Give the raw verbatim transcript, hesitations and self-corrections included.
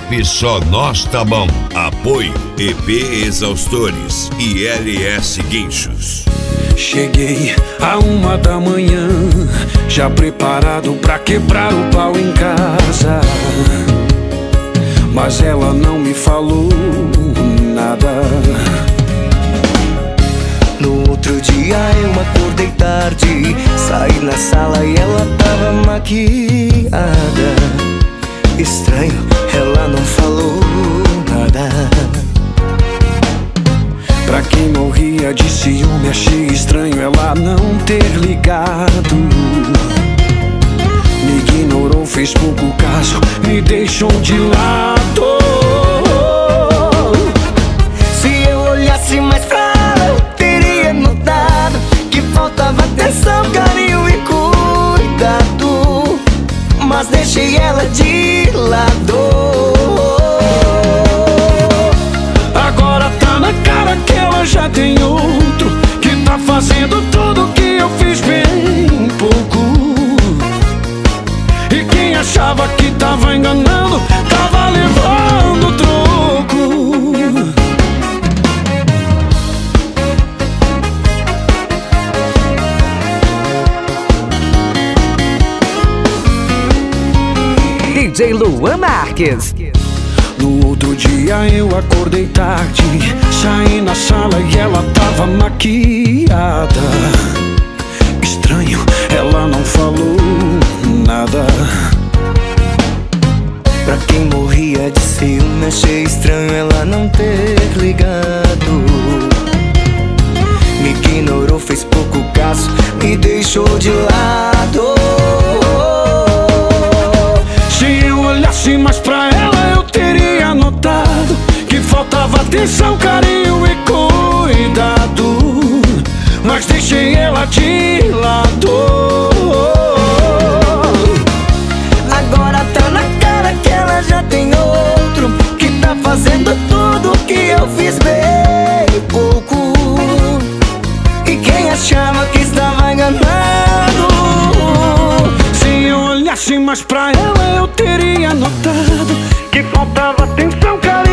Rap Só Nós Tá Bom. Apoio E P Exaustores e L S Guinchos. Cheguei a uma da manhã, já preparado pra quebrar o pau em casa, mas ela não me falou nada. No outro dia eu acordei tarde, saí na sala e ela tava maquiada. Estranho, ela não falou nada. Pra quem morria de ciúme, achei estranho ela não ter ligado. Me ignorou, fez pouco caso, me deixou de lado. Se eu olhasse mais pra ela, eu teria notado que faltava atenção, carinho e cuidado, mas deixei ela de lado. Agora tá na cara que ela já tem outro, que tá fazendo tudo que eu fiz bem pouco. E quem achava que tava enganando, tava levando troco. D J Luan Marques. No outro dia eu acordei tarde, saí na sala e ela tava maquiada. Estranho, ela não falou nada. Pra quem morria de ciúme, achei estranho ela não ter ligado. Me ignorou, fez pouco caso, me deixou de lado. Se eu olhasse mais pra ela, eu teria notado que faltava atenção, carinho e cuidado, mas deixei ela de lado. Agora tá na cara que ela já tem outro, que tá fazendo tudo que eu fiz bem pouco. E quem achava que estava enganando, se eu olhasse mais pra ela, eu teria notado que faltava atenção, carinho